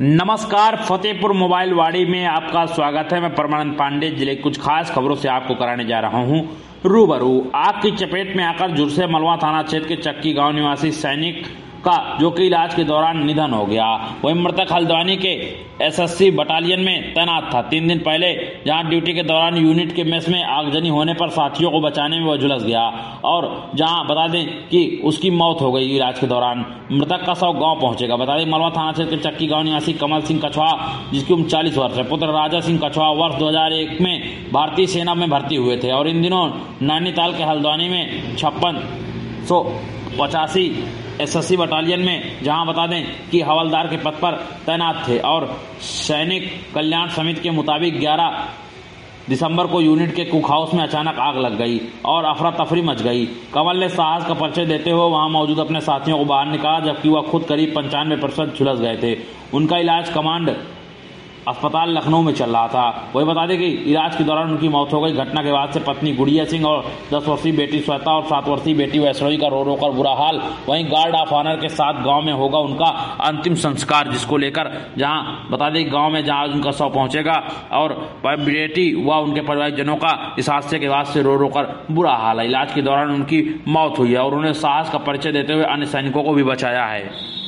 नमस्कार, फतेहपुर मोबाइल वाड़ी में आपका स्वागत है। मैं परमानंद पांडे जिले की कुछ खास खबरों से आपको कराने जा रहा हूं रूबरू। आग की चपेट में आकर जुरसे मलवा थाना क्षेत्र के चक्की गांव निवासी सैनिक का जो कि इलाज के दौरान निधन हो गया। वही मृतक हल्द्वानी के एसएससी बटालियन में तैनात था। 3 दिन पहले जहां ड्यूटी के दौरान यूनिट के मेस में आगजनी होने पर साथियों को बचाने में वह झुलस गया और जहां बता दें कि उसकी मौत हो गई इलाज के दौरान। मृतक का शव गांव पहुंचेगा। बता दें मलवा थाना क्षेत्र के चक्की गांव निवासी कमल सिंह कछवाहा, जिसकी उम्र 40 वर्ष है, पुत्र राजा सिंह कछवाहा वर्ष 2001 में भारतीय सेना में भर्ती हुए थे और इन दिनों नैनीताल के हल्द्वानी में 5685 एसएससी बटालियन में जहां बता दें कि हवलदार के पद पर तैनात थे। और सैनिक कल्याण समिति के मुताबिक 11 दिसंबर को यूनिट के कुक हाउस में अचानक आग लग गई और अफरा तफरी मच गई। कमल ने साहस का परिचय देते हुए वहां मौजूद अपने साथियों को बाहर निकाला, जबकि वह खुद करीब 95% झुलस गए थे। उनका इलाज कमांड अस्पताल लखनऊ में चल रहा था। वही बता दें कि इलाज के दौरान उनकी मौत हो गई। घटना के बाद से पत्नी गुड़िया सिंह और 10 वर्षीय बेटी श्वेता और 7 वर्षीय बेटी वैष्णवी का रो कर बुरा हाल। वहीं गार्ड ऑफ ऑनर के साथ गांव में होगा उनका अंतिम संस्कार, जिसको लेकर जहां बता दें गांव में जहां उनका शव पहुंचेगा और बेटी व उनके परिवारजनों का इस हादसे के बाद से रो कर बुरा हाल है। इलाज के दौरान उनकी मौत हुई है और उन्हें साहस का परिचय देते हुए अन्य सैनिकों को भी बचाया है।